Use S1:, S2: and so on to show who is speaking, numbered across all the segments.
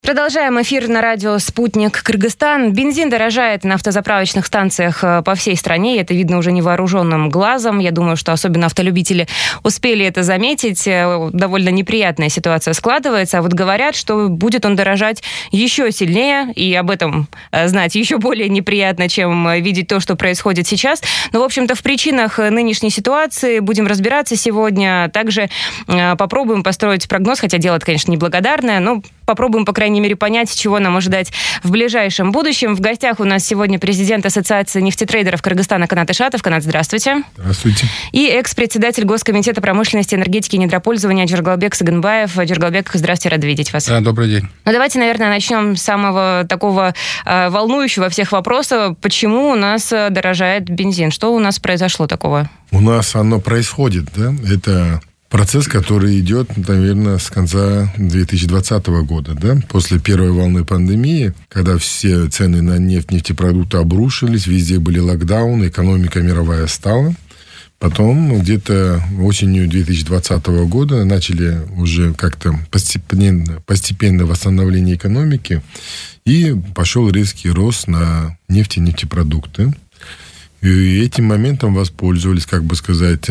S1: Продолжаем эфир на радио «Спутник Кыргызстан». Бензин дорожает на автозаправочных станциях по всей стране. Это видно уже невооруженным глазом. Я думаю, что особенно автолюбители успели это заметить. Довольно неприятная ситуация складывается. А вот говорят, что будет он дорожать еще сильнее. И об этом знать еще более неприятно, чем видеть то, что происходит сейчас. Но, в общем-то, в причинах нынешней ситуации будем разбираться сегодня. Также попробуем построить прогноз, хотя дело это, конечно, неблагодарное, но попробуем, по крайней мере, понять, чего нам ожидать в ближайшем будущем. В гостях у нас сегодня президент Ассоциации нефтетрейдеров Кыргызстана Канат Ишатов. Канат, здравствуйте.
S2: Здравствуйте.
S1: И экс-председатель Госкомитета промышленности, энергетики и недропользования Джургалбек Сыгынбаев. Джургалбек, здравствуйте, рад видеть вас.
S2: Да, добрый день.
S1: Ну, давайте, наверное, начнем с самого такого волнующего всех вопроса. Почему у нас дорожает бензин? Что у нас произошло такого?
S2: У нас оно происходит, да? Это процесс, который идет, наверное, с конца 2020 года, да, после первой волны пандемии, когда все цены на нефть, нефтепродукты обрушились, везде были локдауны, экономика мировая стала. Потом где-то осенью 2020 года начали уже как-то постепенно восстановление экономики, и пошел резкий рост на нефть и нефтепродукты. И этим моментом воспользовались, как бы сказать,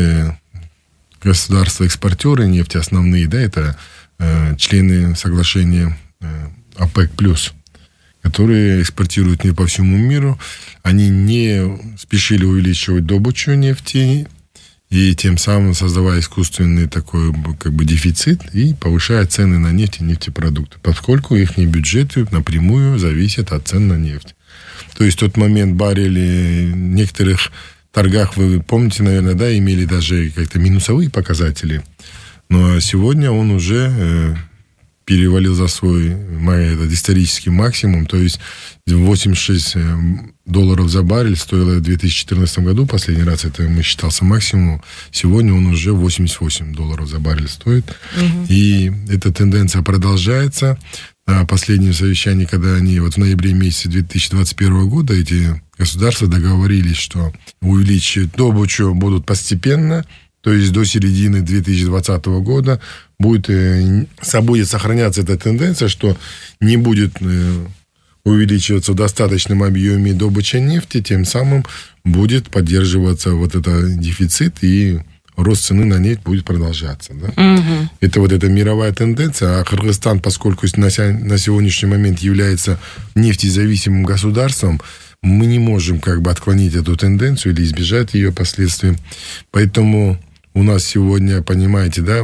S2: государства-экспортеры нефти основные, да, это члены соглашения ОПЕК+, которые экспортируют нефть по всему миру. Они не спешили увеличивать добычу нефти, и тем самым создавая искусственный такой как бы дефицит и повышая цены на нефть и нефтепродукты, поскольку их бюджеты напрямую зависят от цен на нефть. То есть в тот момент баррели в некоторых торгах, вы помните, наверное, да, имели даже как-то минусовые показатели. Но сегодня он уже перевалил за свой этот исторический максимум. То есть $86 за баррель стоило в 2014 году. Последний раз это считался максимум. Сегодня он уже $88 за баррель стоит. Угу. И эта тенденция продолжается. На последнем совещании, когда они в ноябре месяце 2021 года, эти государства договорились, что увеличить добычу будут постепенно, то есть до середины 2020 года будет сохраняться эта тенденция, что не будет увеличиваться в достаточном объеме добыча нефти, тем самым будет поддерживаться вот этот дефицит, и рост цены на нефть будет продолжаться. Да? Угу. Это вот эта мировая тенденция. А Кыргызстан, поскольку на сегодняшний момент является нефтезависимым государством, мы не можем как бы отклонить эту тенденцию или избежать ее последствий. Поэтому у нас сегодня, понимаете, да,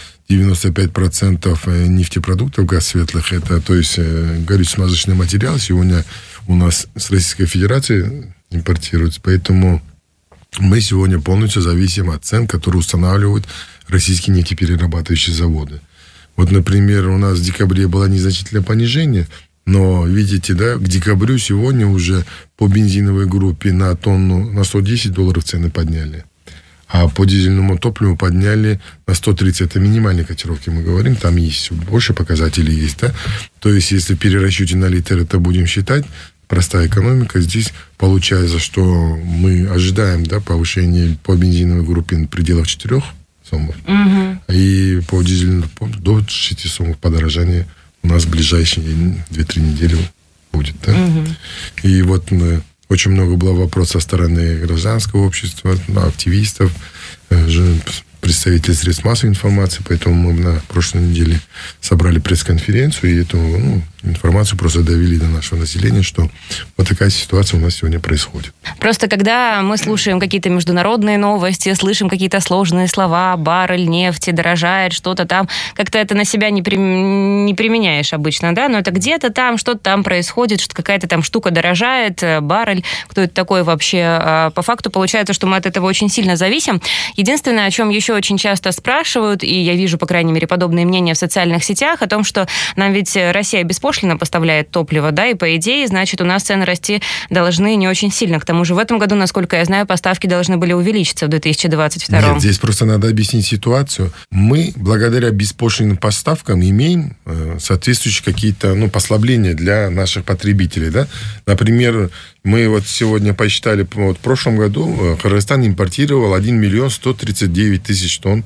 S2: 95% нефтепродуктов газ светлых, это, то есть горюче-смазочный материал, сегодня у нас с Российской Федерации импортируется. Поэтому мы сегодня полностью зависим от цен, которые устанавливают российские нефтеперерабатывающие заводы. Вот, например, у нас в декабре было незначительное понижение, но, видите, да, к декабрю сегодня уже по бензиновой группе на тонну на $110 цены подняли. А по дизельному топливу подняли на 130. Это минимальные котировки, мы говорим. Там есть больше показателей есть, да. То есть, если в перерасчете на литр это будем считать, простая экономика, здесь получается, что мы ожидаем, да, повышения по бензиновой группе в пределах 4 сомов. Угу. И по дизельному до 6 сомов подорожания у нас в ближайшие 2-3 недели будет. Да? Угу. И вот очень много было вопросов со стороны гражданского общества, активистов, представителей средств массовой информации, поэтому мы на прошлой неделе собрали пресс-конференцию, и эту информацию просто довели до нашего населения, что вот такая ситуация у нас сегодня происходит.
S1: Просто когда мы слушаем какие-то международные новости, слышим какие-то сложные слова, баррель нефти дорожает, что-то там, как-то это на себя не применяешь обычно, да, но это где-то там, что-то там происходит, что какая-то там штука дорожает, баррель, кто это такой вообще. По факту получается, что мы от этого очень сильно зависим. Единственное, о чем еще очень часто спрашивают, и я вижу, по крайней мере, подобные мнения в социальных сетях, о том, что нам ведь Россия беспошлино поставляет топливо, да, и по идее, значит, у нас цены расти должны не очень сильно. К тому же в этом году, насколько я знаю, поставки должны были увеличиться в 2022.
S2: Нет, здесь просто надо объяснить ситуацию. Мы, благодаря беспошлинным поставкам, имеем соответствующие какие-то послабления для наших потребителей, да. Например, мы вот сегодня посчитали, вот в прошлом году Кыргызстан импортировал 1 139 000 тонн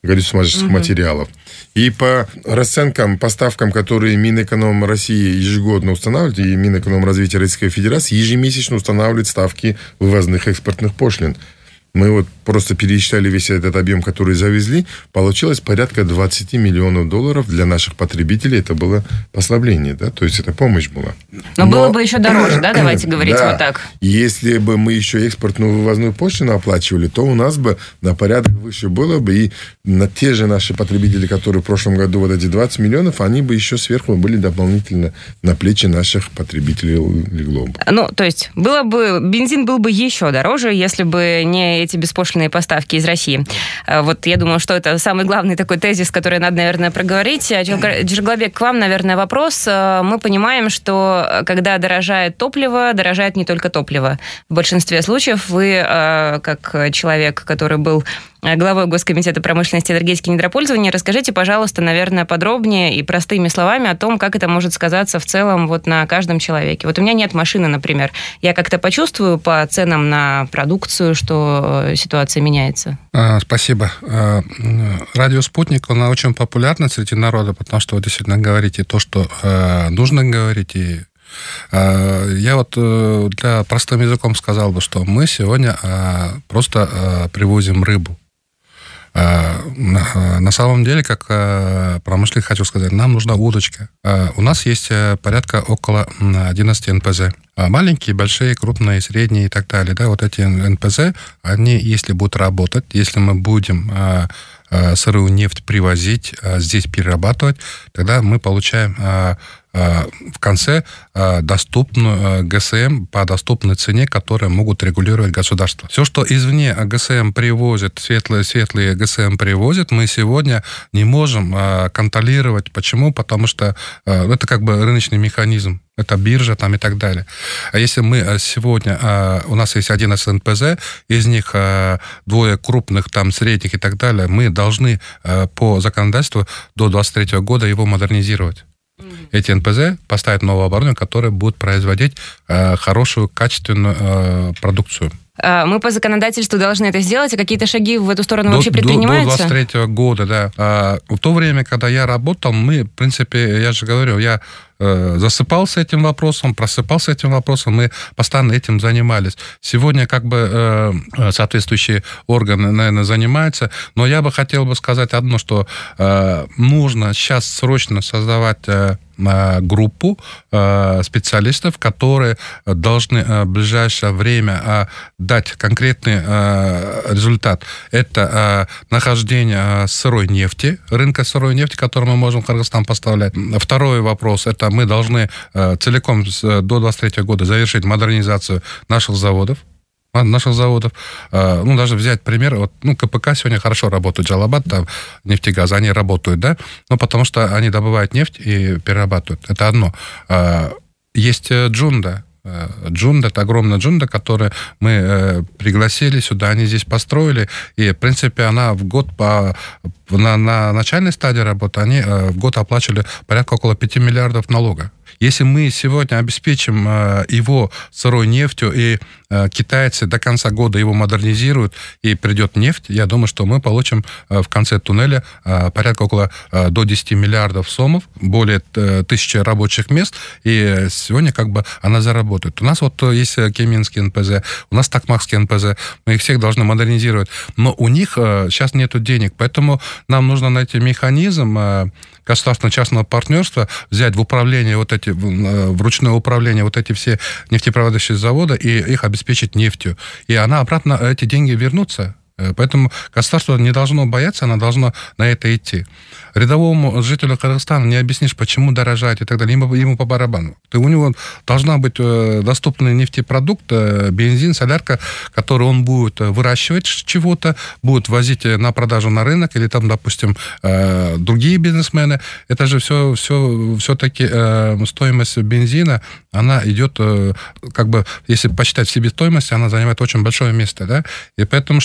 S2: горюче-смазочных материалов. И по расценкам, поставкам, которые Минэконом России ежегодно устанавливает, и Минэкономразвития Российской Федерации ежемесячно устанавливает ставки вывозных экспортных пошлин. Мы вот просто пересчитали весь этот объем, который завезли. Получилось порядка 20 миллионов долларов для наших потребителей. Это было послабление, да? То есть это помощь была.
S1: Но было бы еще дороже, да? Давайте говорить вот так.
S2: Если бы мы еще экспортную вывозную пошлину оплачивали, то у нас бы на порядок выше было бы. И на те же наши потребители, которые в прошлом году вот эти 20 миллионов, они бы еще сверху были дополнительно на плечи наших потребителей легло бы.
S1: Ну, то есть бензин был бы еще дороже, если бы не эти беспошлинные поставки из России. Вот я думаю, что это самый главный такой тезис, который надо, наверное, проговорить. Джерглабек, к вам, наверное, вопрос. Мы понимаем, что когда дорожает топливо, дорожает не только топливо. В большинстве случаев вы, как человек, который был главой Госкомитета промышленности, энергетики и недропользования, расскажите, пожалуйста, наверное, подробнее и простыми словами о том, как это может сказаться в целом вот на каждом человеке. Вот у меня нет машины, например. Я как-то почувствую по ценам на продукцию, что ситуация меняется?
S3: Спасибо. Радио «Спутник», оно очень популярно среди народа, потому что вы действительно говорите то, что нужно говорить. И я вот для простым языком сказал бы, что мы сегодня просто привозим рыбу. На самом деле, как промышленник, хочу сказать, нам нужна удочка. У нас есть порядка около 11 НПЗ. Маленькие, большие, крупные, средние и так далее. Да, вот эти НПЗ, они, если будут работать, если мы будем сырую нефть привозить, здесь перерабатывать, тогда мы получаем в конце доступную ГСМ по доступной цене, которые могут регулировать государство. Все, что извне ГСМ привозит, светлые ГСМ привозит, мы сегодня не можем контролировать. Почему? Потому что это как бы рыночный механизм. Это биржа там и так далее. А если мы сегодня... У нас есть 11 НПЗ, из них 2 крупных, там, средних и так далее, мы должны по законодательству до 2023 года его модернизировать. Эти НПЗ поставят новое оборудование, которое будет производить хорошую, качественную продукцию.
S1: Мы по законодательству должны это сделать, а какие-то шаги в эту сторону вообще предпринимаются?
S3: До 2023 года, да. В то время, когда я работал, мы, в принципе, я же говорю, я засыпался этим вопросом, просыпался этим вопросом, мы постоянно этим занимались. Сегодня как бы соответствующие органы, наверное, занимаются, но я бы хотел сказать одно, что нужно сейчас срочно создавать группу специалистов, которые должны в ближайшее время дать конкретный результат. Это нахождение сырой нефти, рынка сырой нефти, который мы можем в Кыргызстан поставлять. Второй вопрос, это мы должны целиком до 2023 года завершить модернизацию наших заводов. Ну, даже взять пример, вот, КПК сегодня хорошо работают, Джалабад, там, нефтегаз, они работают, да, но потому что они добывают нефть и перерабатывают. Это одно. Есть Джунда. Джунда, это огромная Джунда, которую мы пригласили сюда, они здесь построили, и, в принципе, она в год на начальной стадии работы, они в год оплачивали порядка около 5 миллиардов налога. Если мы сегодня обеспечим его сырой нефтью, и китайцы до конца года его модернизируют, и придет нефть, я думаю, что мы получим в конце туннеля порядка около до 10 миллиардов сомов, более 1000 рабочих мест, и сегодня как бы она заработает. У нас вот есть Кеминский НПЗ, у нас Токмакский НПЗ, мы их всех должны модернизировать, но у них сейчас нету денег, поэтому нам нужно найти механизм государственно-частного партнерства, взять в управление в ручное управление вот эти все нефтеперерабатывающие заводы и их обеспечить нефтью. И она обратно, эти деньги вернутся. Поэтому государство не должно бояться, оно должно на это идти. Рядовому жителю Кыргызстана не объяснишь, почему дорожать и так далее. Ему по барабану. У него должна быть доступный нефтепродукт, бензин, солярка, который он будет выращивать чего-то, будет возить на продажу на рынок, или там, допустим, другие бизнесмены. Это же все-таки стоимость бензина, она идет, как бы, если посчитать в себестоимости, она занимает очень большое место, да? И поэтому, что вот это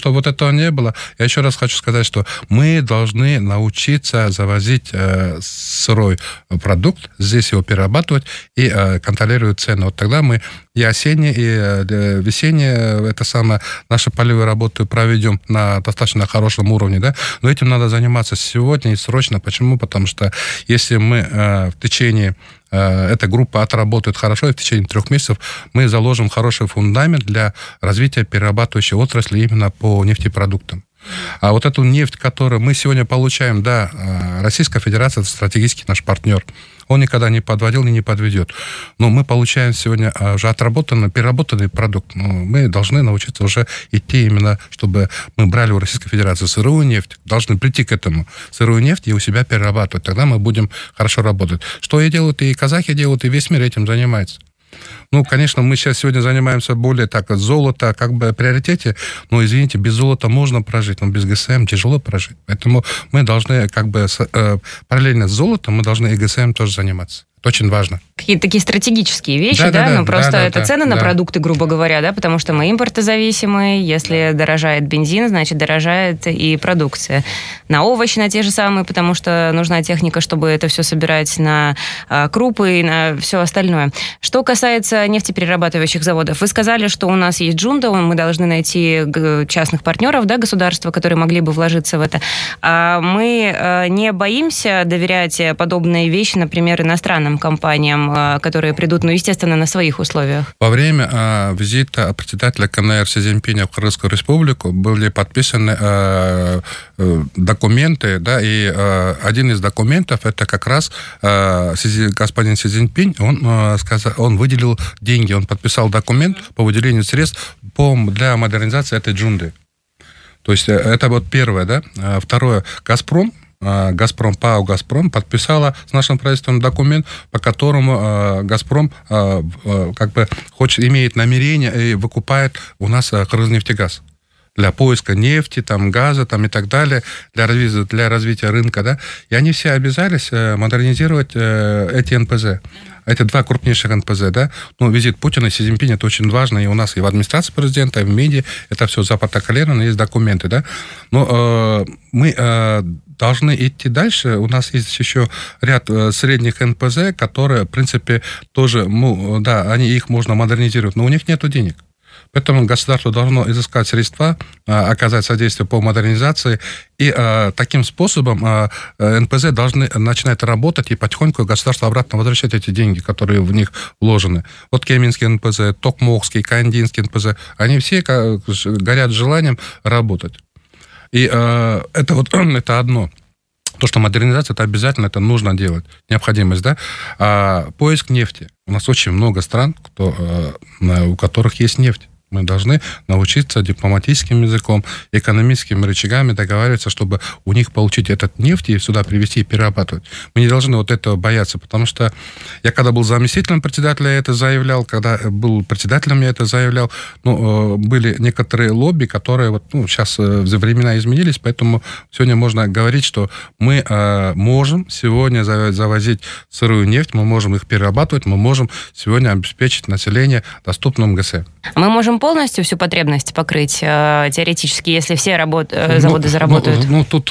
S3: этого не было. Я еще раз хочу сказать, что мы должны научиться завозить сырой продукт, здесь его перерабатывать и контролировать цены. Вот тогда мы и осенние, и весенние, наши полевые работы проведем на достаточно хорошем уровне, да, но этим надо заниматься сегодня и срочно. Почему? Потому что если мы в течение эта группа отработает хорошо, и в течение 3 месяцев мы заложим хороший фундамент для развития перерабатывающей отрасли именно по нефтепродуктам. А вот эту нефть, которую мы сегодня получаем, да, Российская Федерация – это стратегический наш партнер. Он никогда не подводил и не подведет. Но мы получаем сегодня уже отработанный, переработанный продукт. Но мы должны научиться уже идти именно, чтобы мы брали у Российской Федерации сырую нефть, должны прийти к этому. Сырую нефть и у себя перерабатывать. Тогда мы будем хорошо работать. Что и делают, и казахи делают, и весь мир этим занимается. Ну, конечно, мы сейчас сегодня занимаемся более золото как бы приоритете, но, извините, без золота можно прожить, но без ГСМ тяжело прожить. Поэтому мы должны параллельно с золотом мы должны и ГСМ тоже заниматься. Это очень важно.
S1: Какие-то такие стратегические вещи, да? Просто это цены на продукты, грубо говоря, да, потому что мы импортозависимые, если дорожает бензин, значит, дорожает и продукция. На овощи, на те же самые, потому что нужна техника, чтобы это все собирать на крупы и на все остальное. Что касается нефтеперерабатывающих заводов, вы сказали, что у нас есть Джунда, мы должны найти частных партнеров, да, государства, которые могли бы вложиться в это. А мы не боимся доверять подобные вещи, например, иностранным компаниям, которые придут, естественно, на своих условиях?
S3: Во время визита председателя КНР Си Цзиньпиня в Кыргызскую республику были подписаны документы, да, и один из документов это как раз господин Си Цзиньпинь, он выделил деньги, он подписал документ по выделению средств для модернизации этой джунды. То есть это вот первое, да. Второе, ПАО «Газпром» подписала с нашим правительством документ, по которому «Газпром» имеет намерение и выкупает у нас Кыргызнефтегаз для поиска нефти, газа и так далее, для развития рынка. Да? И они все обязались модернизировать эти НПЗ. Это 2 крупнейших НПЗ, да. Ну, визит Путина и Си Цзиньпиня, это очень важно, и у нас и в администрации президента, и в МИДе, это все запротоколировано, есть документы, да. Но мы должны идти дальше. У нас есть еще ряд средних НПЗ, которые, в принципе, тоже, их можно модернизировать, но у них нет денег. Поэтому государство должно изыскать средства, оказать содействие по модернизации, и таким способом НПЗ должны начинать работать, и потихоньку государство обратно возвращать эти деньги, которые в них вложены. Вот Кеминский НПЗ, Токмокский, Кандинский НПЗ, они все горят желанием работать. И это одно. То, что модернизация, это обязательно, это нужно делать. Необходимость, да? А поиск нефти. У нас очень много стран, у которых есть нефть. Мы должны научиться дипломатическим языком, экономическими рычагами договариваться, чтобы у них получить этот нефть и сюда привезти и перерабатывать. Мы не должны этого бояться, потому что я, когда был заместителем председателя, я это заявлял, когда был председателем, я это заявлял, были некоторые лобби, которые сейчас времена изменились, поэтому сегодня можно говорить, что мы можем сегодня завозить сырую нефть, мы можем их перерабатывать, мы можем сегодня обеспечить население доступным ГСМ.
S1: Мы можем полностью всю потребность покрыть теоретически, если все заводы заработают?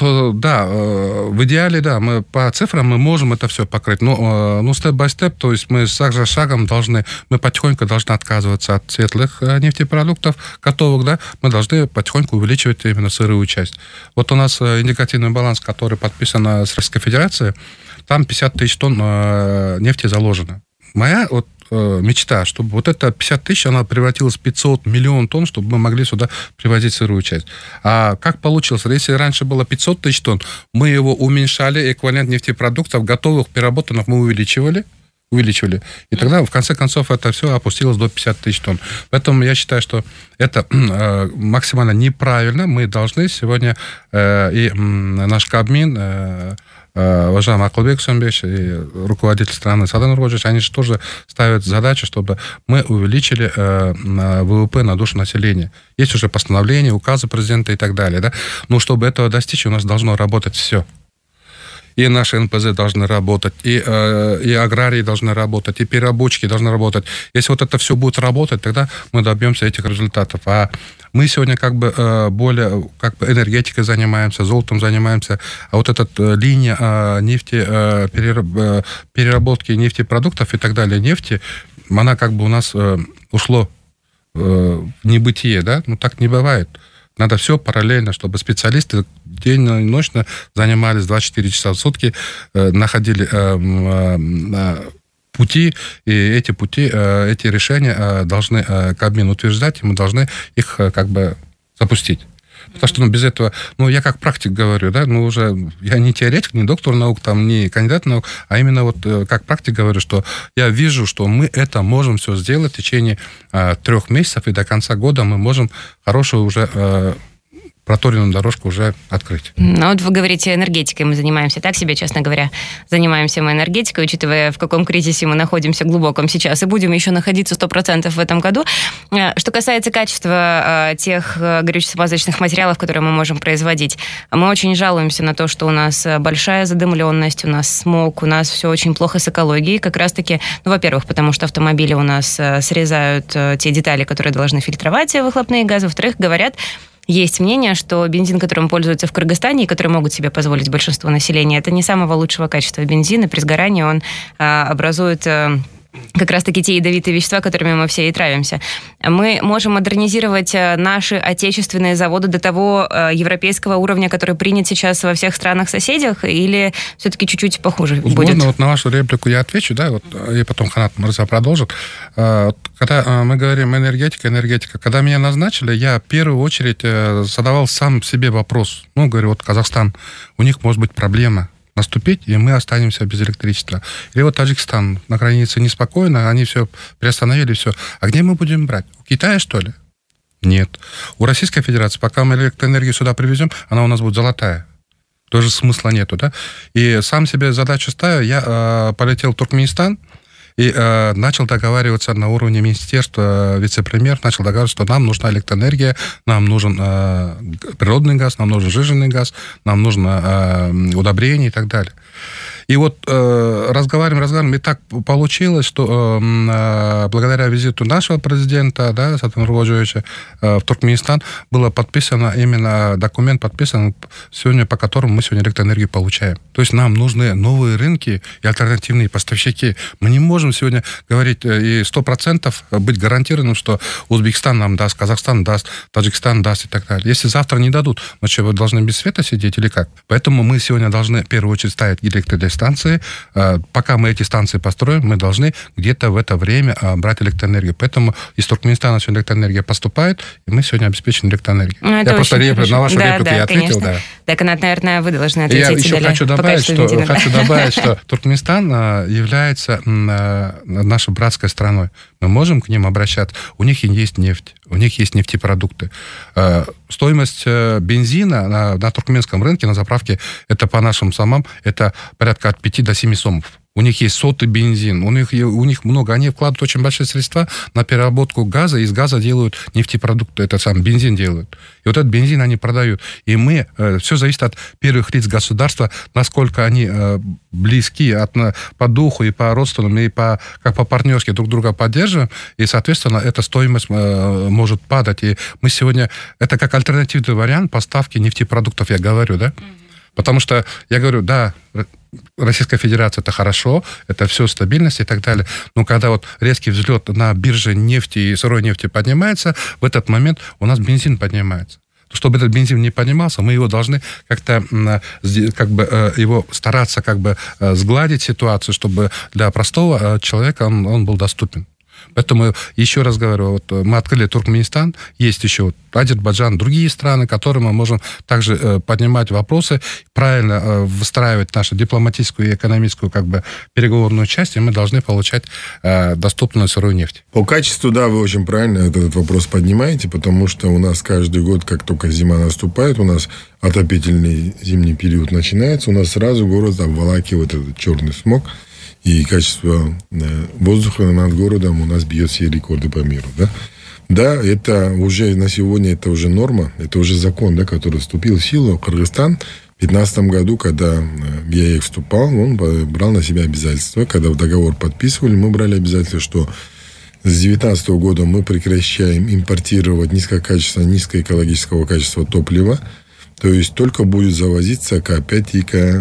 S3: В идеале, да, мы по цифрам мы можем это все покрыть. Но степ-бай-степ, то есть мы шаг за шагом мы потихоньку должны отказываться от светлых нефтепродуктов готовых, да, мы должны потихоньку увеличивать именно сырую часть. Вот у нас индикативный баланс, который подписан с Российской Федерацией, там 50 тысяч тонн нефти заложено. Моя мечта, чтобы это 50 тысяч, она превратилась в 500 миллионов тонн, чтобы мы могли сюда привозить сырую часть. А как получилось? Если раньше было 500 тысяч тонн, мы его уменьшали, эквивалент нефтепродуктов, готовых, переработанных мы увеличивали. И тогда, в конце концов, это все опустилось до 50 тысяч тонн. Поэтому я считаю, что это максимально неправильно. Мы должны сегодня, и наш Кабмин, уважаемый Акылбек Усенбекович и руководитель страны Саадан Нуркожич, они же тоже ставят задачу, чтобы мы увеличили ВВП на душу населения. Есть уже постановления, указы президента и так далее. Да? Но чтобы этого достичь, у нас должно работать все. и наши НПЗ должны работать, и аграрии должны работать, и переработчики должны работать. Если вот это все будет работать, тогда мы добьемся этих результатов. А мы сегодня более энергетикой занимаемся, золотом занимаемся, а вот эта линия нефти, переработки нефтепродуктов и так далее, нефти, она у нас ушло в небытие, да? Так не бывает. Надо все параллельно, чтобы специалисты день и ночь занимались 24 часа в сутки, находили пути, и эти пути, эти решения должны Кабмин утверждать, и мы должны их запустить. Потому что без этого, я как практик говорю, да, уже я не теоретик, не доктор наук, не кандидат наук, а именно как практик говорю, что я вижу, что мы это можем все сделать в течение 3 месяцев, и до конца года мы можем хорошую уже проторенную дорожку уже открыть.
S1: Вот вы говорите, энергетикой мы занимаемся, так себе, честно говоря. Занимаемся мы энергетикой, учитывая, в каком кризисе мы находимся глубоком сейчас, и будем еще находиться 100% в этом году. Что касается качества тех горюче-смазочных материалов, которые мы можем производить, мы очень жалуемся на то, что у нас большая задымленность, у нас смог, у нас все очень плохо с экологией. Как раз-таки, во-первых, потому что автомобили у нас срезают те детали, которые должны фильтровать выхлопные газы. Во-вторых, говорят, есть мнение, что бензин, которым пользуются в Кыргызстане, и который могут себе позволить большинство населения, это не самого лучшего качества бензин, и при сгорании он образует как раз-таки те ядовитые вещества, которыми мы все и травимся. Мы можем модернизировать наши отечественные заводы до того европейского уровня, который принят сейчас во всех странах-соседях, или все-таки чуть-чуть похуже будет?
S3: Можно на вашу реплику я отвечу, да, и потом Ханат Мырза продолжит. Когда мы говорим энергетика, когда меня назначили, я в первую очередь задавал сам себе вопрос. Говорю, Казахстан, у них может быть проблема наступить, и мы останемся без электричества. Или Таджикистан, на границе неспокойно, они все приостановили, все. А где мы будем брать? У Китая, что ли? Нет. У Российской Федерации, пока мы электроэнергию сюда привезем, она у нас будет золотая. Тоже смысла нету, да? И сам себе задачу ставил, я полетел в Туркменистан, и начал договариваться на уровне министерства, вице-премьер начал договариваться, что нам нужна электроэнергия, нам нужен природный газ, нам нужен сжиженный газ, нам нужно удобрение и так далее. И разговариваем, и так получилось, что благодаря визиту нашего президента, да, Сатана Нургожевича, в Туркменистан, было подписано именно документ, сегодня, по которому мы сегодня электроэнергию получаем. То есть нам нужны новые рынки и альтернативные поставщики. Мы не можем сегодня говорить и 100% быть гарантированным, что Узбекистан нам даст, Казахстан даст, Таджикистан даст и так далее. Если завтра не дадут, мы что, вы должны без света сидеть или как? Поэтому мы сегодня должны в первую очередь ставить электростанции. Пока мы эти станции построим, мы должны где-то в это время брать электроэнергию. Поэтому из Туркменистана сегодня электроэнергия поступает, и мы сегодня обеспечены электроэнергией. Я просто на вашу реплику я ответил. Да.
S1: Так, наверное, вы должны ответить.
S3: Я еще хочу добавить, что Туркменистан является нашей братской страной. Мы можем к ним обращаться. У них есть нефть, у них есть нефтепродукты. Стоимость бензина на туркменском рынке, на заправке, это по нашим самам, это порядка от 5 до 7 сомов. У них есть сотый бензин, у них много. Они вкладывают очень большие средства на переработку газа, из газа делают нефтепродукты, это сам бензин делают. И этот бензин они продают. И все зависит от первых лиц государства, насколько они близки по духу и по родственным, и как по-партнерски друг друга поддерживаем. И, соответственно, эта стоимость может падать. И мы сегодня, это как альтернативный вариант поставки нефтепродуктов, я говорю, да? Потому что, я говорю, да, Российская Федерация это хорошо, это все стабильность и так далее. Но когда резкий взлет на бирже нефти и сырой нефти поднимается, в этот момент у нас бензин поднимается. Чтобы этот бензин не поднимался, мы его должны как-то его стараться сгладить ситуацию, чтобы для простого человека он был доступен. Поэтому, еще раз говорю, мы открыли Туркменистан, есть еще Азербайджан, другие страны, которые мы можем также поднимать вопросы, правильно выстраивать нашу дипломатическую и экономическую переговорную часть, и мы должны получать доступную сырую нефть.
S2: По качеству, да, вы очень правильно этот вопрос поднимаете, потому что у нас каждый год, как только зима наступает, у нас отопительный зимний период начинается, у нас сразу город обволакивает этот черный смог, и качество воздуха над городом у нас бьет все рекорды по миру. Да, это уже на сегодня это уже норма, это уже закон, да, который вступил в силу. Кыргызстан 2015 году, когда ЕАЭК вступал, он брал на себя обязательства. Когда договор подписывали, мы брали обязательство, что с 2019 года мы прекращаем импортировать низкоэкологического качества топлива. То есть только будет завозиться К5 и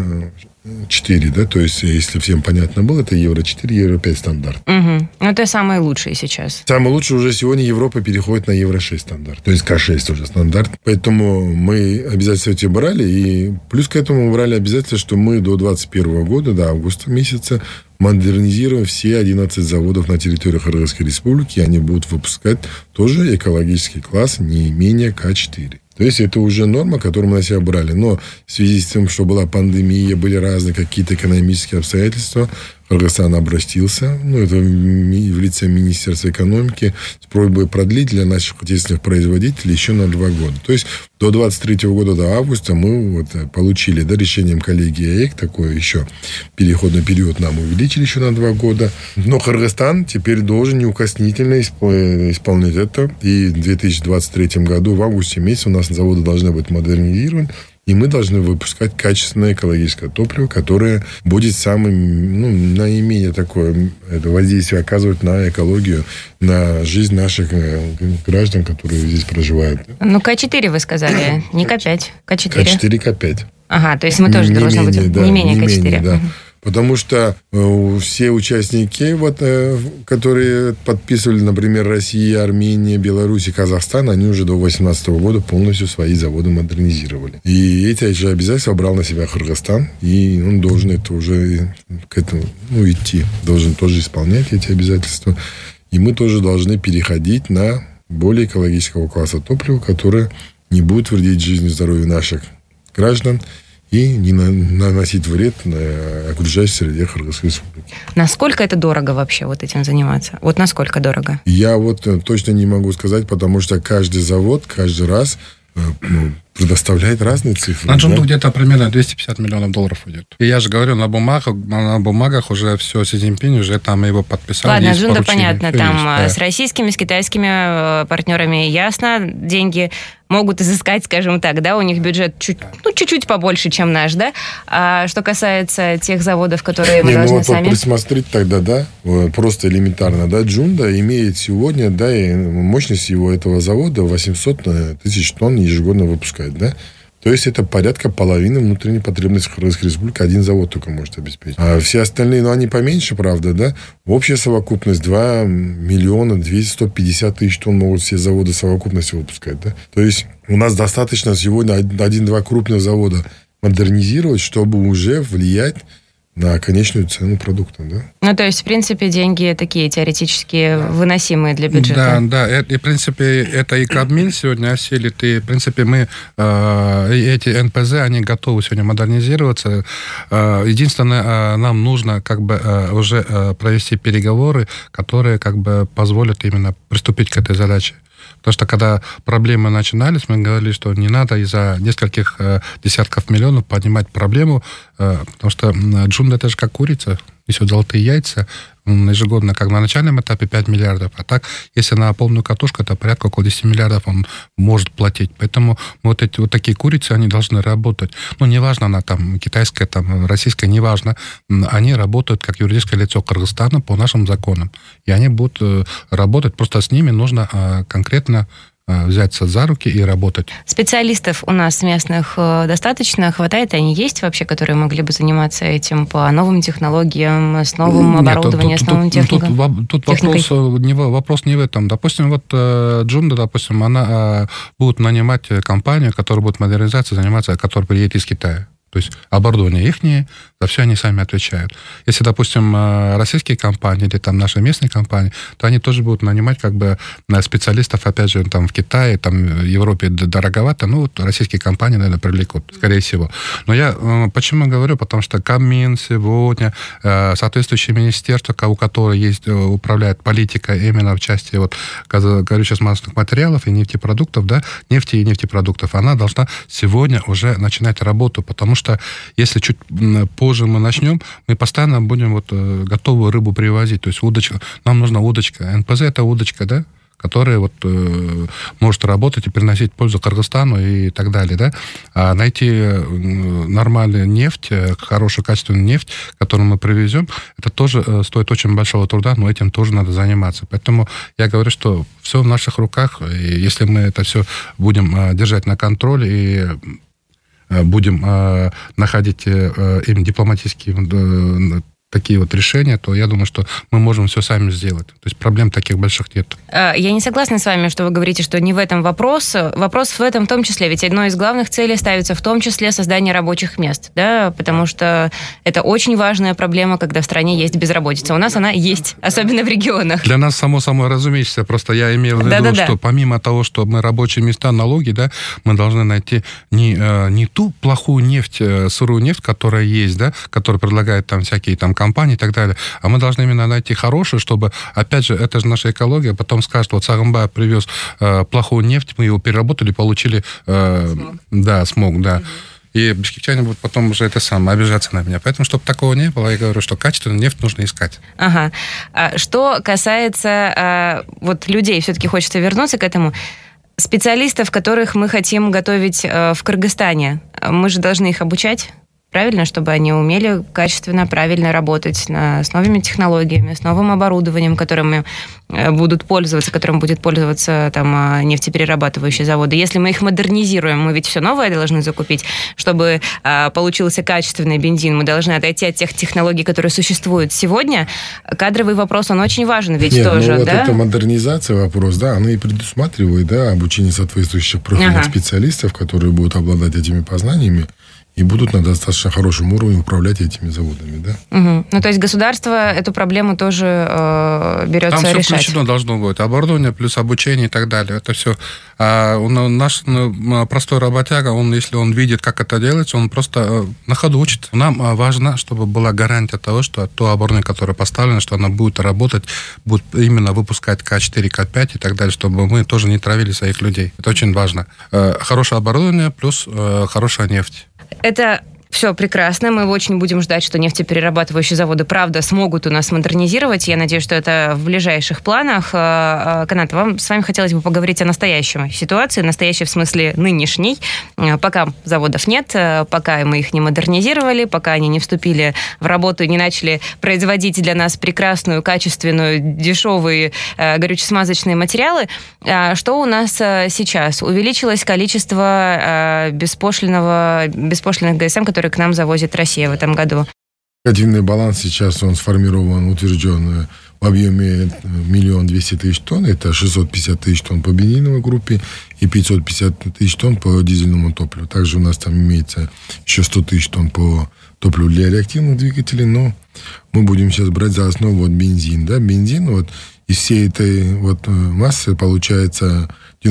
S2: К4. Да? То есть, если всем понятно было, это Евро-4, Евро-5 стандарт.
S1: Угу. Ну, это самые лучшие сейчас.
S2: Самый лучший уже сегодня Европа переходит на Евро-6 стандарт. То есть К6 уже стандарт. Поэтому мы обязательства эти брали. И плюс к этому мы брали обязательство, что мы до 2021 года, до августа месяца, модернизируем все 11 заводов на территории Кыргызской республики. И они будут выпускать тоже экологический класс не менее К4. То есть это уже норма, которую мы на себя брали. Но в связи с тем, что была пандемия, были разные какие-то экономические обстоятельства, Кыргызстан обратился, это в лице Министерства экономики, с просьбой продлить для наших отечественных производителей еще на 2 года. То есть до 2023 года, до августа мы получили решением коллегии ЕАЭК такой еще переходный период нам увеличили еще на 2 года. Но Кыргызстан теперь должен неукоснительно исполнять это. И в 2023 году, в августе месяце, у нас заводы должны быть модернизированы. И мы должны выпускать качественное экологическое топливо, которое будет самым, наименее такое воздействие оказывать на экологию, на жизнь наших граждан, которые здесь проживают.
S1: К4 вы сказали, не К5, К4.
S2: К4, К5.
S1: Ага, то есть мы тоже должны быть не менее К4.
S2: Да. Потому что все участники, которые подписывали, например, Россия, Армения, Беларусь и Казахстан, они уже до 2018 года полностью свои заводы модернизировали. И эти же обязательства брал на себя Кыргызстан, и он должен это уже к этому идти, должен тоже исполнять эти обязательства. И мы тоже должны переходить на более экологического класса топлива, которое не будет вредить жизни и здоровью наших граждан, и не наносить вред на окружающей среде Кыргызской республики.
S1: Насколько это дорого вообще этим заниматься? Насколько дорого?
S2: Я точно не могу сказать, потому что каждый завод каждый раз предоставляет разные цифры.
S3: На Джунду где-то примерно 250 миллионов долларов уйдет. И я же говорю, на бумагах уже все, Си Цзиньпинь уже там его подписал.
S1: Ладно, Джунда, понятно, там есть, с российскими, с китайскими партнерами ясно, деньги могут изыскать, скажем так, да, у них бюджет чуть-чуть побольше, чем наш, да? А что касается тех заводов, которые мы должны сами...
S2: Присмотреть тогда, да, просто элементарно, да, Джунда имеет сегодня, да, и мощность его этого завода 800 тысяч тонн ежегодно выпускает, да? То есть это порядка половины внутренней потребности Кыргызской республики. Один завод только может обеспечить. А все остальные, они поменьше, правда, да? Общая совокупность 2 миллиона 250 тысяч тонн могут все заводы совокупности выпускать, да? То есть у нас достаточно сегодня 1-2 крупных завода модернизировать, чтобы уже влиять на конечную цену продукта, да?
S1: То есть, в принципе, деньги такие теоретически выносимые для бюджета.
S3: Да. И, в принципе, это и Кабмин сегодня осилит, и, в принципе, мы эти НПЗ, они готовы сегодня модернизироваться. Единственное, нам нужно уже провести переговоры, которые позволят именно приступить к этой задаче. Потому что когда проблемы начинались, мы говорили, что не надо из-за нескольких десятков миллионов поднимать проблему, потому что Джунда это же как курица, несет золотые яйца, ежегодно, как на начальном этапе 5 миллиардов, а так, если на полную катушку, это порядка около 10 миллиардов он может платить. Поэтому эти такие курицы, они должны работать. Неважно, она там китайская, там российская, неважно. Они работают как юридическое лицо Кыргызстана по нашим законам. И они будут работать, просто с ними нужно конкретно взяться за руки и работать.
S1: Специалистов у нас местных достаточно? Хватает? Они есть вообще, которые могли бы заниматься этим по новым технологиям, с новым оборудованием, с новым техникой?
S3: Тут вопрос не в этом. Допустим, Джунда, допустим, она будет нанимать компанию, которая будет модернизацией заниматься, которая приедет из Китая. То есть оборудование ихнее, за все они сами отвечают. Если, допустим, российские компании или там наши местные компании, то они тоже будут нанимать специалистов, опять же, там в Китае, там в Европе дороговато, российские компании, наверное, привлекут, скорее всего. Но я почему говорю? Потому что Кабмин сегодня, соответствующие министерства, у которых управляет политика именно в части горючих смазочных материалов и нефтепродуктов, да, нефти и нефтепродуктов, она должна сегодня уже начинать работу, потому что если чуть позже мы начнем, мы постоянно будем готовую рыбу привозить. То есть удочка, нам нужна удочка. НПЗ это удочка, да? который вот может работать и приносить пользу Кыргызстану и так далее, да. А найти нормальную нефть, хорошую качественную нефть, которую мы привезем, это тоже стоит очень большого труда, но этим тоже надо заниматься. Поэтому я говорю, что все в наших руках, и если мы это все будем держать на контроле и будем находить им дипломатические такие вот решения, то я думаю, что мы можем все сами сделать. То есть проблем таких больших нет.
S1: Я не согласна с вами, что вы говорите, что не в этом вопрос. Вопрос в этом в том числе. Ведь одной из главных целей ставится в том числе создание рабочих мест. Да? Потому что это очень важная проблема, когда в стране есть безработица. У нас она есть, особенно в регионах.
S3: Для нас само собой разумеется. Просто я имею в виду, что помимо того, что мы рабочие места, налоги, да, мы должны найти не ту плохую нефть, сырую нефть, которая есть, да, которую предлагают там всякие там компании и так далее, а мы должны именно найти хорошую, чтобы, опять же, это же наша экология, потом скажут, вот Сагынбаев привез плохую нефть, мы его переработали, получили смог, да. И бишкекчане будут потом уже это самое обижаться на меня. Поэтому, чтобы такого не было, я говорю, что качественную нефть нужно искать.
S1: Ага. Что касается вот людей, все-таки хочется вернуться к этому. Специалистов, которых мы хотим готовить в Кыргызстане, мы же должны их обучать? Правильно, чтобы они умели качественно, правильно работать с новыми технологиями, с новым оборудованием, которым будет пользоваться там нефтеперерабатывающие заводы. Если мы их модернизируем, мы ведь все новое должны закупить, чтобы получился качественный бензин. Мы должны отойти от тех технологий, которые существуют сегодня. Кадровый вопрос, он очень важен, ведь тоже,
S2: вот
S1: да?
S2: эта модернизация вопрос, да, она и предусматривает, да, обучение соответствующих профильных специалистов, которые будут обладать этими познаниями и будут на достаточно хорошем уровне управлять этими заводами, да?
S1: Угу. Ну, то есть государство эту проблему тоже берется решать?
S3: Там все включено должно быть. Оборудование плюс обучение и так далее. Это все. А наш простой работяга, если он видит, как это делается, он просто на ходу учится. Нам важно, чтобы была гарантия того, что то оборудование, которое поставлено, что оно будет работать, будет именно выпускать К4, К5 и так далее, чтобы мы тоже не травили своих людей. Это очень важно. Хорошее оборудование плюс хорошая нефть.
S1: Это все прекрасно. Мы очень будем ждать, что нефтеперерабатывающие заводы, правда, смогут у нас модернизировать. Я надеюсь, что это в ближайших планах. Канат, с вами хотелось бы поговорить о настоящей ситуации, настоящей в смысле нынешней. Пока заводов нет, пока мы их не модернизировали, пока они не вступили в работу и не начали производить для нас прекрасную, качественную, дешевые горюче-смазочные материалы. Что у нас сейчас? Увеличилось количество беспошлиных ГСМ, которые к нам завозит Россия в этом году.
S2: Негативный баланс сейчас, он сформирован, утвержден в объеме 1 200 000 тонн. Это 650 000 тонн по бензиновой группе и 550 000 тонн по дизельному топливу. Также у нас там имеется еще 100 000 тонн по топливу для реактивных двигателей, но мы будем сейчас брать за основу вот бензин. Да? Бензин вот из всей этой вот массы получается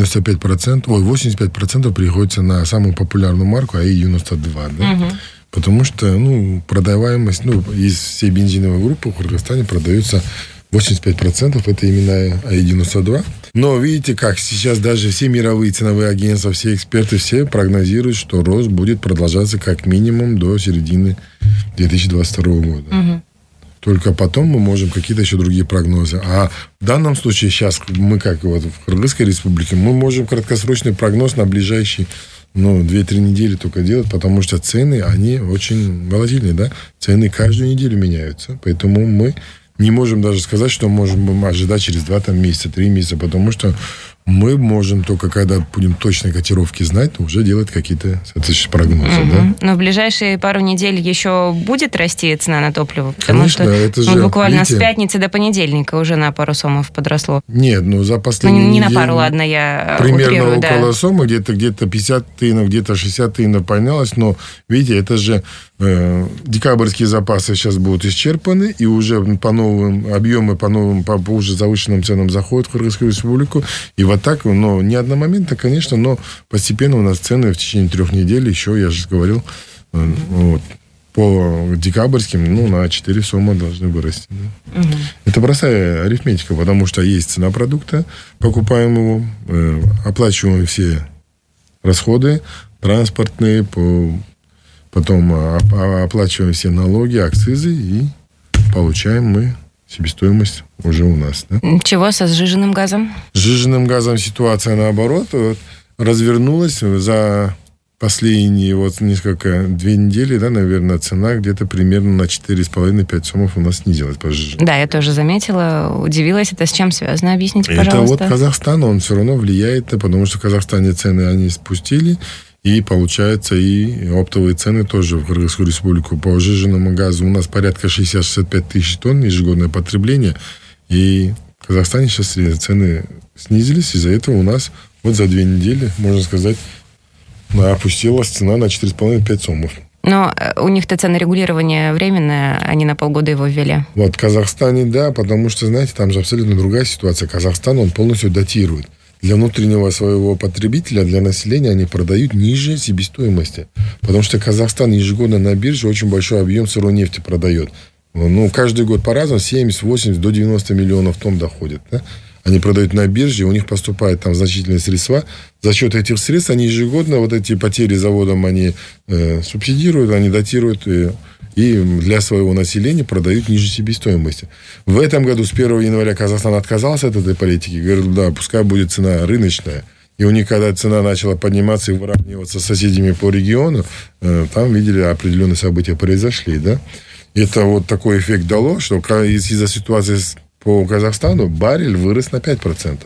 S2: 85% приходится на самую популярную марку АИ-92. Да? Угу. Потому что продаваемость из всей бензиновой группы в Кыргызстане продается 85%. Это именно АИ-92. Но видите, как сейчас даже все мировые ценовые агентства, все эксперты, все прогнозируют, что рост будет продолжаться как минимум до середины 2022 года. Угу. Только потом мы можем какие-то еще другие прогнозы. А в данном случае сейчас мы, как вот в Кыргызской республике, мы можем краткосрочный прогноз на ближайшие 2-3 недели только делать, потому что цены, они очень волатильные, да? Цены каждую неделю меняются. Поэтому мы не можем даже сказать, что можем ожидать через 2 месяца, 3 месяца, потому что мы можем только, когда будем точные котировки знать, уже делать какие-то соответствующие прогнозы. Да?
S1: Но в ближайшие пару недель еще будет расти цена на топливо? Потому
S2: Конечно,
S1: что
S2: это же,
S1: буквально
S2: видите,
S1: с пятницы до понедельника уже на пару сомов подросло.
S2: Нет, за последние
S1: не
S2: недели...
S1: на пару, ладно, я
S2: примерно
S1: утрирую,
S2: около сома, где-то 50 тынов, где-то 60 тынов поднялось. Но, видите, это же декабрьские запасы сейчас будут исчерпаны, и уже по новым объемам, по уже завышенным ценам заходят в Кыргызскую республику. И вот так, не одномоментно, конечно, но постепенно у нас цены в течение 3 недель еще, я же говорил, по декабрьским, на 4 сома должны вырасти. Да? Угу. Это простая арифметика, потому что есть цена продукта, покупаем его, оплачиваем все расходы транспортные, потом оплачиваем все налоги, акцизы и получаем мы себестоимость уже у нас. Да?
S1: Чего со сжиженным газом?
S2: С сжиженным газом ситуация наоборот развернулась за последние 2 недели, да, наверное, цена где-то примерно на 4,5-5 сомов у нас снизилась по сжижению.
S1: Да, я тоже заметила, удивилась. Это с чем связано? Объясните, пожалуйста.
S2: Это Казахстан, он все равно влияет, потому что в Казахстане цены они спустили, и получается и оптовые цены тоже в Кыргызскую республику по сжиженному газу. У нас порядка 60-65 тысяч тонн ежегодное потребление, и в Казахстане сейчас цены снизились, из-за этого у нас за 2 недели, можно сказать, опустилась цена на 4,5-5 сомов.
S1: Но у них-то цена регулирования временная, они на полгода его ввели.
S2: В Казахстане, да, потому что, знаете, там же абсолютно другая ситуация. Казахстан, он полностью датирует. Для внутреннего своего потребителя, для населения они продают ниже себестоимости. Потому что Казахстан ежегодно на бирже очень большой объем сырой нефти продает. Каждый год по-разному, 70, 80, до 90 миллионов тонн доходит, да? Они продают на бирже, у них поступают там значительные средства. За счет этих средств они ежегодно эти потери заводам они субсидируют, они датируют и для своего населения продают ниже себестоимости. В этом году с 1 января Казахстан отказался от этой политики. Говорит, да, пускай будет цена рыночная. И у них, когда цена начала подниматься и выравниваться с соседями по региону, там, видели, определенные события произошли, да. Это такой эффект дало, что из-за ситуации по Казахстану баррель вырос на 5%.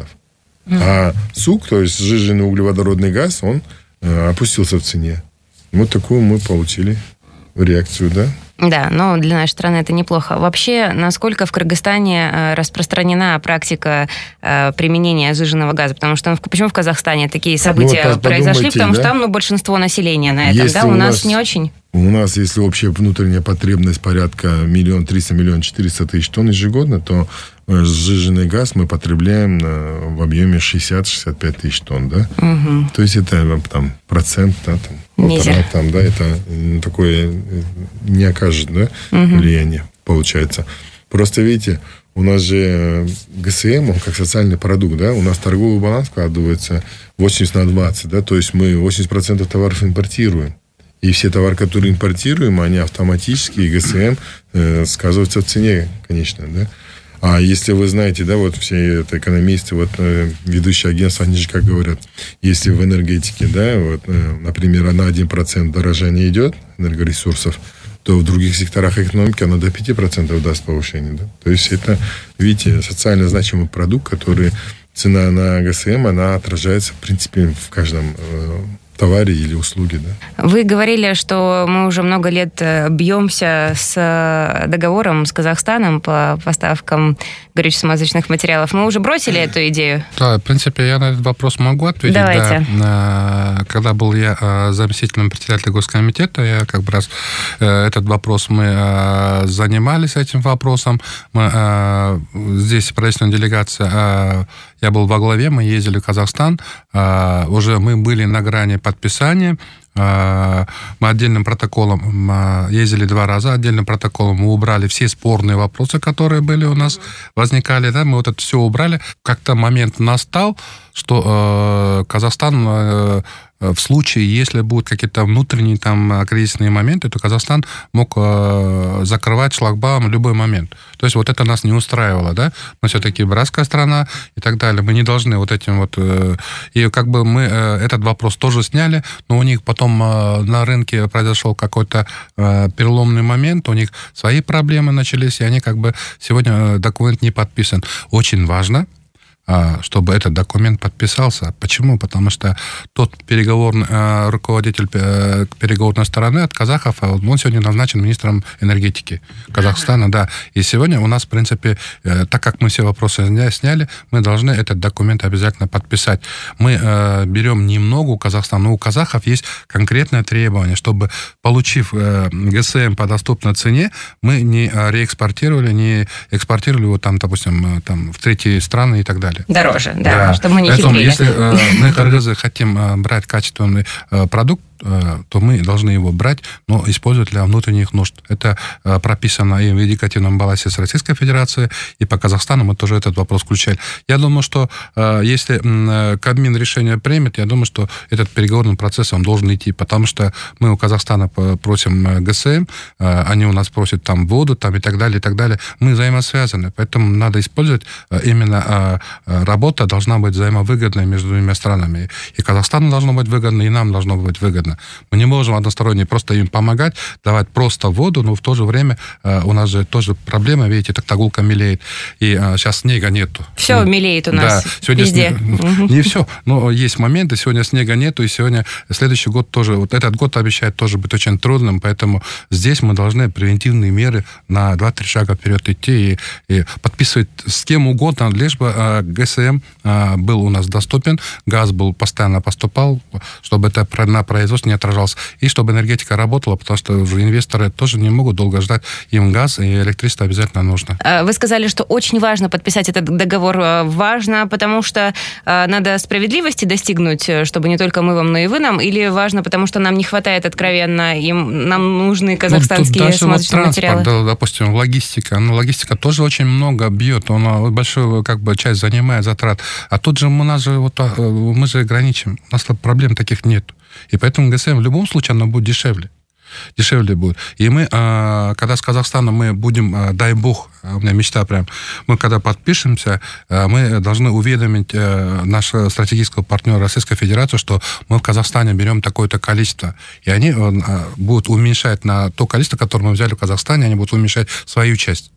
S2: А СУК, то есть сжиженный углеводородный газ, он опустился в цене. Такую мы получили реакцию, да?
S1: Да, но для нашей страны это неплохо. Вообще, насколько в Кыргызстане распространена практика применения сжиженного газа? Потому что почему в Казахстане такие события произошли? Потому что там большинство населения на этом, да? У нас не очень.
S2: У нас, если общая внутренняя потребность порядка 1 300 000 400 000 тонн ежегодно, то сжиженный газ мы потребляем в объеме 60-65 тысяч тонн, да?
S1: Угу.
S2: То есть это там процент, да, полтора, там, да, это такое не окажет, да, влияние, получается. Просто видите, у нас же ГСМ, он как социальный продукт, да, у нас торговый баланс складывается 80/20, да, то есть мы 80% товаров импортируем. И все товары, которые импортируем, они автоматически, и ГСМ сказываются в цене, конечно, да. А если вы знаете, да, все это экономисты, ведущие агентства, они же как говорят, если в энергетике, да, например, на 1% дорожание идет энергоресурсов, то в других секторах экономики оно до 5% даст повышение, да. То есть это, видите, социально значимый продукт, который цена на ГСМ, она отражается, в принципе, в каждом товаре или услуге, да.
S1: Вы говорили, что мы уже много лет бьемся с договором с Казахстаном по поставкам горюче-смазочных материалов. Мы уже бросили эту идею?
S3: Да, в принципе, я на этот вопрос могу ответить.
S1: Давайте.
S3: Да. Когда был я заместителем председателя Госкомитета, я этот вопрос мы занимались этим вопросом. Мы, здесь правительственная делегация, я был во главе, мы ездили в Казахстан, уже мы были на грани подписания. Мы отдельным протоколом ездили 2 раза, отдельным протоколом мы убрали все спорные вопросы, которые были у нас, возникали, да, мы это все убрали. Как-то момент настал, что Казахстан в случае, если будут какие-то внутренние кризисные моменты, то Казахстан мог закрывать шлагбаум в любой момент. То есть это нас не устраивало, да? Мы все-таки братская страна и так далее. Мы не должны этим И мы этот вопрос тоже сняли, но у них потом на рынке произошел какой-то переломный момент, у них свои проблемы начались, и они сегодня документ не подписан. Очень важно, чтобы этот документ подписался. Почему? Потому что тот руководитель переговорной стороны от казахов, он сегодня назначен министром энергетики Казахстана, да. И сегодня у нас, в принципе, так как мы все вопросы сняли, мы должны этот документ обязательно подписать. Мы берем немного у Казахстана, но у казахов есть конкретное требование, чтобы, получив ГСМ по доступной цене, мы не реэкспортировали, не экспортировали его допустим, в третьи страны и так далее.
S1: Дороже, да, чтобы мы не хитрили.
S3: Если мы, кыргызы, хотим брать качественный продукт, то мы должны его брать, но использовать для внутренних нужд. Это прописано и в индикативном балансе с Российской Федерацией, и по Казахстану мы тоже этот вопрос включали. Я думаю, что если Кабмин решение примет, я думаю, что этот переговорный процесс, он должен идти, потому что мы у Казахстана просим ГСМ, они у нас просят там воду, там и так далее, и так далее. Мы взаимосвязаны, поэтому надо использовать именно работа должна быть взаимовыгодной между двумя странами. И Казахстану должно быть выгодно, и нам должно быть выгодно. Мы не можем односторонне просто им помогать, давать просто воду, но в то же время у нас же тоже проблема, видите, Токтагулка мелеет, и сейчас снега нету.
S1: Все мелеет у нас
S3: сегодня
S1: везде.
S3: Не все, но есть моменты, сегодня снега нету, и сегодня следующий год тоже, вот этот год обещает тоже быть очень трудным, поэтому здесь мы должны превентивные меры на 2-3 шага вперед идти и подписывать с кем угодно, лишь бы ГСМ был у нас доступен, газ был постоянно поступал, чтобы это на производстве не отражалось, и чтобы энергетика работала, потому что уже инвесторы тоже не могут долго ждать, им газ и электричество обязательно нужно.
S1: Вы сказали, что очень важно подписать этот договор. Важно, потому что надо справедливости достигнуть, чтобы не только мы вам, но и вы нам, или важно, потому что нам не хватает откровенно, нам нужны казахстанские смазочные материалы?
S3: Допустим, логистика. Логистика тоже очень много бьет, она большую часть занимает затрат. А тут же мы же ограничим. У нас проблем таких нет. И поэтому ГСМ в любом случае она будет дешевле. Дешевле будет. И мы, когда с Казахстаном мы будем, дай бог, у меня мечта прям, мы когда подпишемся, мы должны уведомить нашего стратегического партнера Российской Федерации, что мы в Казахстане берем такое-то количество. И они будут уменьшать на то количество, которое мы взяли в Казахстане, они будут уменьшать свою часть.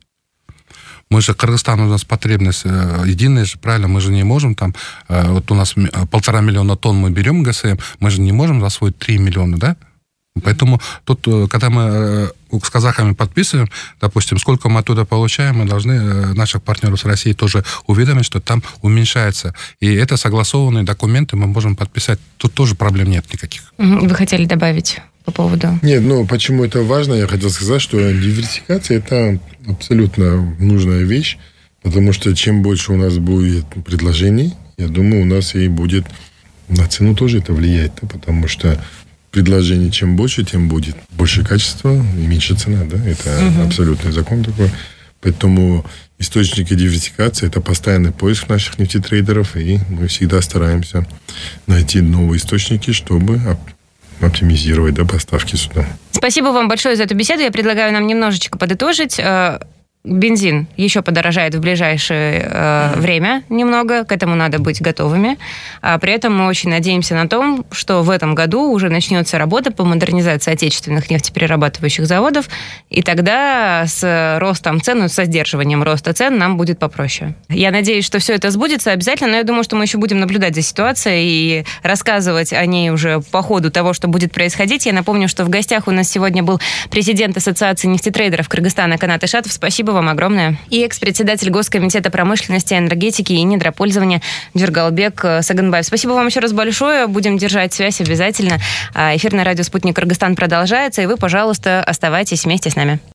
S3: Мы же, Кыргызстан, у нас потребность единая же, правильно, мы же не можем там, вот у нас 1,5 миллиона тонн мы берем ГСМ, мы же не можем засвоить 3 миллиона, да? Поэтому тут, когда мы с казахами подписываем, допустим, сколько мы оттуда получаем, мы должны наших партнеров с Россией тоже уведомить, что там уменьшается. И это согласованные документы мы можем подписать. Тут тоже проблем нет никаких.
S1: Вы хотели добавить по поводу?
S2: Нет, почему это важно? Я хотел сказать, что диверсификация – это абсолютно нужная вещь, потому что чем больше у нас будет предложений, я думаю, у нас и будет на цену тоже это влияет, да, потому что предложений чем больше, тем будет больше качества и меньше цена, да, это абсолютный закон такой. Поэтому источники диверсификации – это постоянный поиск наших нефтетрейдеров, и мы всегда стараемся найти новые источники, чтобы оптимизировать, да, поставки сюда.
S1: Спасибо вам большое за эту беседу. Я предлагаю нам немножечко подытожить. Бензин еще подорожает в ближайшее время немного, к этому надо быть готовыми. При этом мы очень надеемся на том, что в этом году уже начнется работа по модернизации отечественных нефтеперерабатывающих заводов, и тогда с ростом цен, со сдерживанием роста цен нам будет попроще. Я надеюсь, что все это сбудется обязательно, но я думаю, что мы еще будем наблюдать за ситуацией и рассказывать о ней уже по ходу того, что будет происходить. Я напомню, что в гостях у нас сегодня был президент Ассоциации нефтетрейдеров Кыргызстана Канат Ишатов. Спасибо вам огромное. И экс-председатель Госкомитета промышленности, энергетики и недропользования Джергалбек Саганбаев. Спасибо вам еще раз большое. Будем держать связь обязательно. Эфир на радио «Спутник Кыргызстан» продолжается, и вы, пожалуйста, оставайтесь вместе с нами.